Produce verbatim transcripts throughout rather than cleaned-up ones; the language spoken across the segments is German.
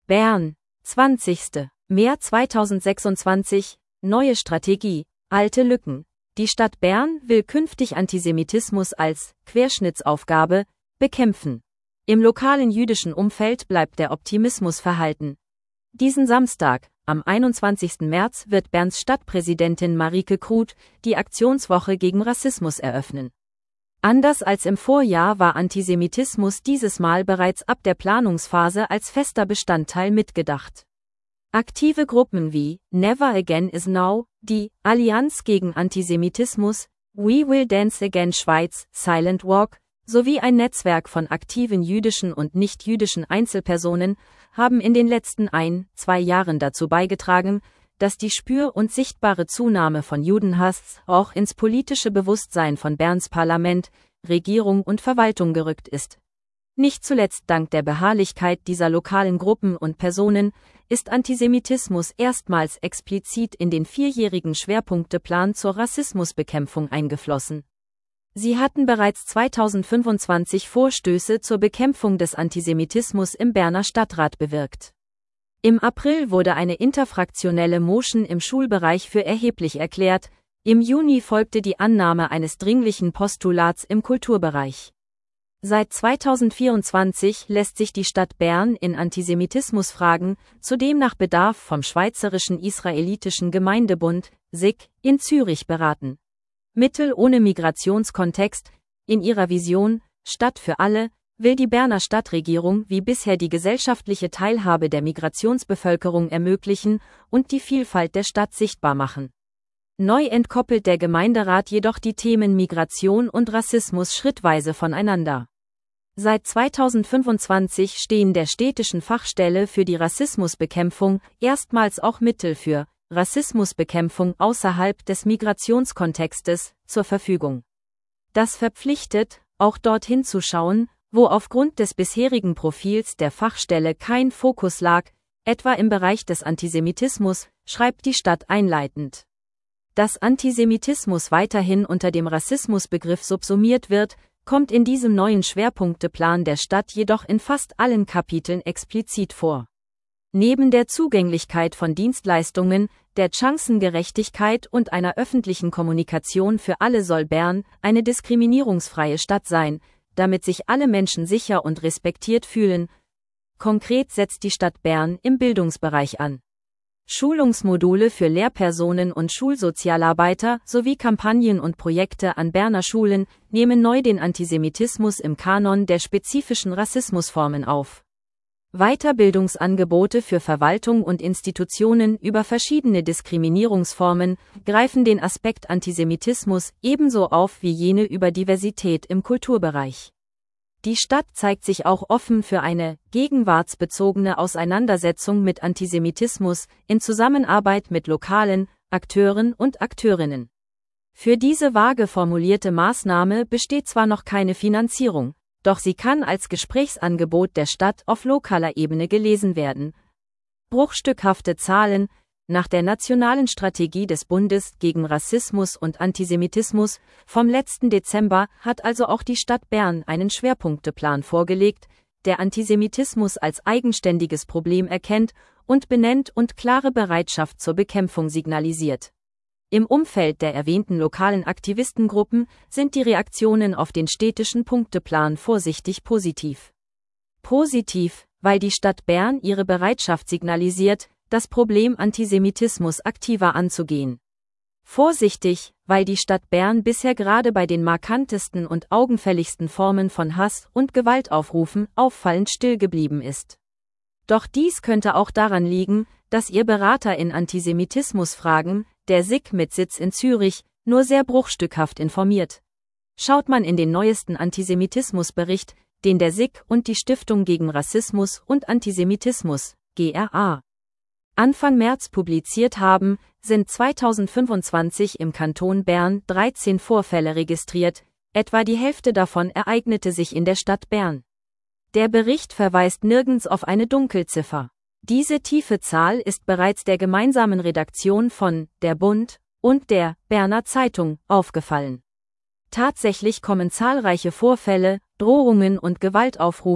Bern, zwanzigster März zweitausendsechsundzwanzig, neue Strategie, alte Lücken. Die Stadt Bern will künftig Antisemitismus als Querschnittsaufgabe bekämpfen. Im lokalen jüdischen Umfeld bleibt der Optimismus verhalten. Diesen Samstag, am einundzwanzigsten März, wird Berns Stadtpräsidentin Marieke Kruth die Aktionswoche gegen Rassismus eröffnen. Anders als im Vorjahr war Antisemitismus dieses Mal bereits ab der Planungsphase als fester Bestandteil mitgedacht. Aktive Gruppen wie Never Again is Now, die Allianz gegen Antisemitismus, We Will Dance Again Schweiz, Silent Walk, sowie ein Netzwerk von aktiven jüdischen und nicht-jüdischen Einzelpersonen haben in den letzten ein, zwei Jahren dazu beigetragen, dass die spür- und sichtbare Zunahme von Judenhass auch ins politische Bewusstsein von Berns Parlament, Regierung und Verwaltung gerückt ist. Nicht zuletzt dank der Beharrlichkeit dieser lokalen Gruppen und Personen ist Antisemitismus erstmals explizit in den vierjährigen Schwerpunkteplan zur Rassismusbekämpfung eingeflossen. Sie hatten bereits zweitausendfünfundzwanzig Vorstöße zur Bekämpfung des Antisemitismus im Berner Stadtrat bewirkt. Im April wurde eine interfraktionelle Motion im Schulbereich für erheblich erklärt, im Juni folgte die Annahme eines dringlichen Postulats im Kulturbereich. Seit zweitausendvierundzwanzig lässt sich die Stadt Bern in Antisemitismusfragen zudem nach Bedarf vom Schweizerischen Israelitischen Gemeindebund, S I G, in Zürich beraten. Mittel ohne Migrationskontext, in ihrer Vision, Stadt für alle, will die Berner Stadtregierung wie bisher die gesellschaftliche Teilhabe der Migrationsbevölkerung ermöglichen und die Vielfalt der Stadt sichtbar machen. Neu entkoppelt der Gemeinderat jedoch die Themen Migration und Rassismus schrittweise voneinander. Seit zweitausendfünfundzwanzig stehen der städtischen Fachstelle für die Rassismusbekämpfung erstmals auch Mittel für Rassismusbekämpfung außerhalb des Migrationskontextes zur Verfügung. Das verpflichtet, auch dorthin zu schauen, wo aufgrund des bisherigen Profils der Fachstelle kein Fokus lag, etwa im Bereich des Antisemitismus, schreibt die Stadt einleitend. Dass Antisemitismus weiterhin unter dem Rassismusbegriff subsumiert wird, kommt in diesem neuen Schwerpunkteplan der Stadt jedoch in fast allen Kapiteln explizit vor. Neben der Zugänglichkeit von Dienstleistungen, der Chancengerechtigkeit und einer öffentlichen Kommunikation für alle soll Bern eine diskriminierungsfreie Stadt sein, damit sich alle Menschen sicher und respektiert fühlen. Konkret setzt die Stadt Bern im Bildungsbereich an. Schulungsmodule für Lehrpersonen und Schulsozialarbeiter sowie Kampagnen und Projekte an Berner Schulen nehmen neu den Antisemitismus im Kanon der spezifischen Rassismusformen auf. Weiterbildungsangebote für Verwaltung und Institutionen über verschiedene Diskriminierungsformen greifen den Aspekt Antisemitismus ebenso auf wie jene über Diversität im Kulturbereich. Die Stadt zeigt sich auch offen für eine gegenwartsbezogene Auseinandersetzung mit Antisemitismus in Zusammenarbeit mit lokalen Akteuren und Akteurinnen. Für diese vage formulierte Maßnahme besteht zwar noch keine Finanzierung, doch sie kann als Gesprächsangebot der Stadt auf lokaler Ebene gelesen werden. Bruchstückhafte Zahlen: Nach der nationalen Strategie des Bundes gegen Rassismus und Antisemitismus vom letzten Dezember hat also auch die Stadt Bern einen Schwerpunkteplan vorgelegt, der Antisemitismus als eigenständiges Problem erkennt und benennt und klare Bereitschaft zur Bekämpfung signalisiert. Im Umfeld der erwähnten lokalen Aktivistengruppen sind die Reaktionen auf den städtischen Punkteplan vorsichtig positiv. Positiv, weil die Stadt Bern ihre Bereitschaft signalisiert, das Problem Antisemitismus aktiver anzugehen. Vorsichtig, weil die Stadt Bern bisher gerade bei den markantesten und augenfälligsten Formen von Hass und Gewaltaufrufen auffallend still geblieben ist. Doch dies könnte auch daran liegen, dass ihr Berater in Antisemitismusfragen, der S I G mit Sitz in Zürich, nur sehr bruchstückhaft informiert. Schaut man in den neuesten Antisemitismusbericht, den der S I G und die Stiftung gegen Rassismus und Antisemitismus, G R A, Anfang März publiziert haben, sind zweitausendfünfundzwanzig im Kanton Bern dreizehn Vorfälle registriert, etwa die Hälfte davon ereignete sich in der Stadt Bern. Der Bericht verweist nirgends auf eine Dunkelziffer. Diese tiefe Zahl ist bereits der gemeinsamen Redaktion von Der Bund und der Berner Zeitung aufgefallen. Tatsächlich kommen zahlreiche Vorfälle, Drohungen und Gewaltaufrufe,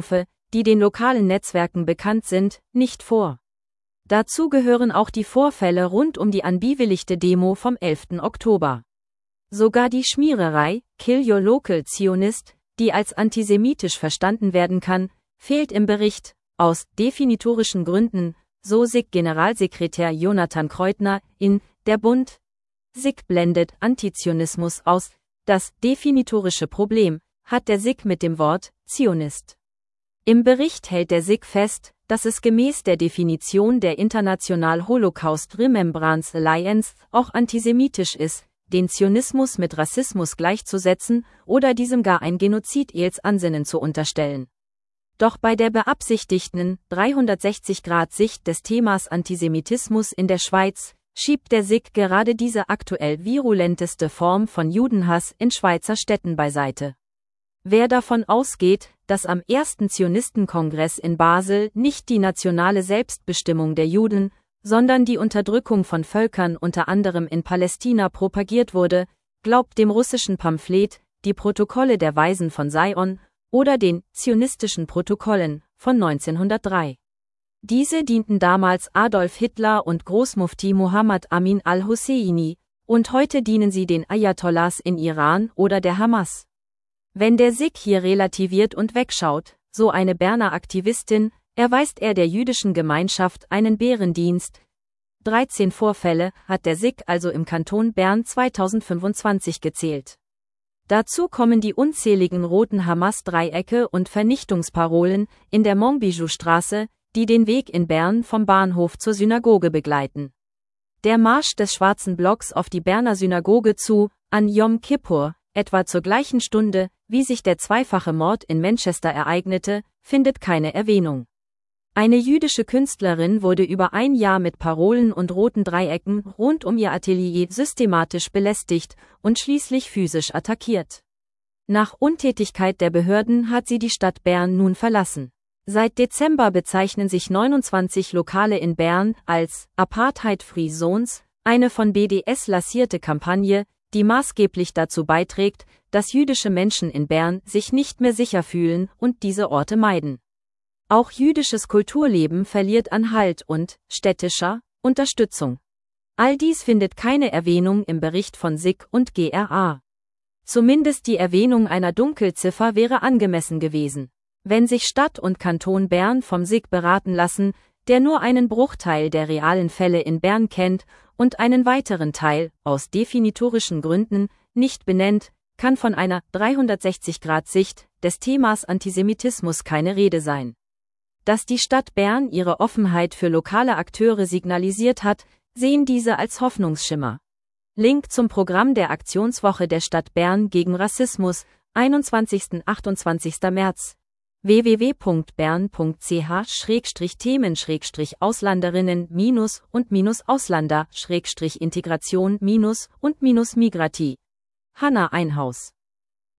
die den lokalen Netzwerken bekannt sind, nicht vor. Dazu gehören auch die Vorfälle rund um die anbewilligte Demo vom elften Oktober. Sogar die Schmiererei, Kill Your Local Zionist, die als antisemitisch verstanden werden kann, fehlt im Bericht, aus definitorischen Gründen, so S I G-Generalsekretär Jonathan Kreutner, in Der Bund. S I G blendet Antizionismus aus. Das definitorische Problem hat der S I G mit dem Wort Zionist. Im Bericht hält der S I G fest, dass es gemäß der Definition der International Holocaust Remembrance Alliance auch antisemitisch ist, den Zionismus mit Rassismus gleichzusetzen oder diesem gar ein Genozid als Ansinnen zu unterstellen. Doch bei der beabsichtigten dreihundertsechzig Grad Sicht des Themas Antisemitismus in der Schweiz schiebt der S I G gerade diese aktuell virulenteste Form von Judenhass in Schweizer Städten beiseite. Wer davon ausgeht, dass am ersten Zionistenkongress in Basel nicht die nationale Selbstbestimmung der Juden, sondern die Unterdrückung von Völkern unter anderem in Palästina propagiert wurde, glaubt dem russischen Pamphlet Die Protokolle der Weisen von Sion oder den zionistischen Protokollen von neunzehnhundertdrei. Diese dienten damals Adolf Hitler und Großmufti Mohammad Amin al-Husseini, und heute dienen sie den Ayatollahs in Iran oder der Hamas. Wenn der S I G hier relativiert und wegschaut, so eine Berner Aktivistin, erweist er der jüdischen Gemeinschaft einen Bärendienst. dreizehn Vorfälle hat der S I G also im Kanton Bern zweitausendfünfundzwanzig gezählt. Dazu kommen die unzähligen roten Hamas-Dreiecke und Vernichtungsparolen in der Monbijou-Straße, die den Weg in Bern vom Bahnhof zur Synagoge begleiten. Der Marsch des Schwarzen Blocks auf die Berner Synagoge zu, an Yom Kippur, etwa zur gleichen Stunde, wie sich der zweifache Mord in Manchester ereignete, findet keine Erwähnung. Eine jüdische Künstlerin wurde über ein Jahr mit Parolen und roten Dreiecken rund um ihr Atelier systematisch belästigt und schließlich physisch attackiert. Nach Untätigkeit der Behörden hat sie die Stadt Bern nun verlassen. Seit Dezember bezeichnen sich neunundzwanzig Lokale in Bern als Apartheid-Free Zones, eine von B D S lancierte Kampagne, die maßgeblich dazu beiträgt, dass jüdische Menschen in Bern sich nicht mehr sicher fühlen und diese Orte meiden. Auch jüdisches Kulturleben verliert an Halt und städtischer Unterstützung. All dies findet keine Erwähnung im Bericht von S I G und G R A. Zumindest die Erwähnung einer Dunkelziffer wäre angemessen gewesen. Wenn sich Stadt und Kanton Bern vom S I G beraten lassen, der nur einen Bruchteil der realen Fälle in Bern kennt und einen weiteren Teil, aus definitorischen Gründen, nicht benennt, kann von einer dreihundertsechzig Grad Sicht des Themas Antisemitismus keine Rede sein. Dass die Stadt Bern ihre Offenheit für lokale Akteure signalisiert hat, sehen diese als Hoffnungsschimmer. Link zum Programm der Aktionswoche der Stadt Bern gegen Rassismus, einundzwanzigsten bis achtundzwanzigsten März. w w w punkt bern punkt c h Schrägstrich themen Schrägstrich Auslanderinnen minus und minus Ausländer Schrägstrich Integration minus und minus Migrati. Hanna Einhaus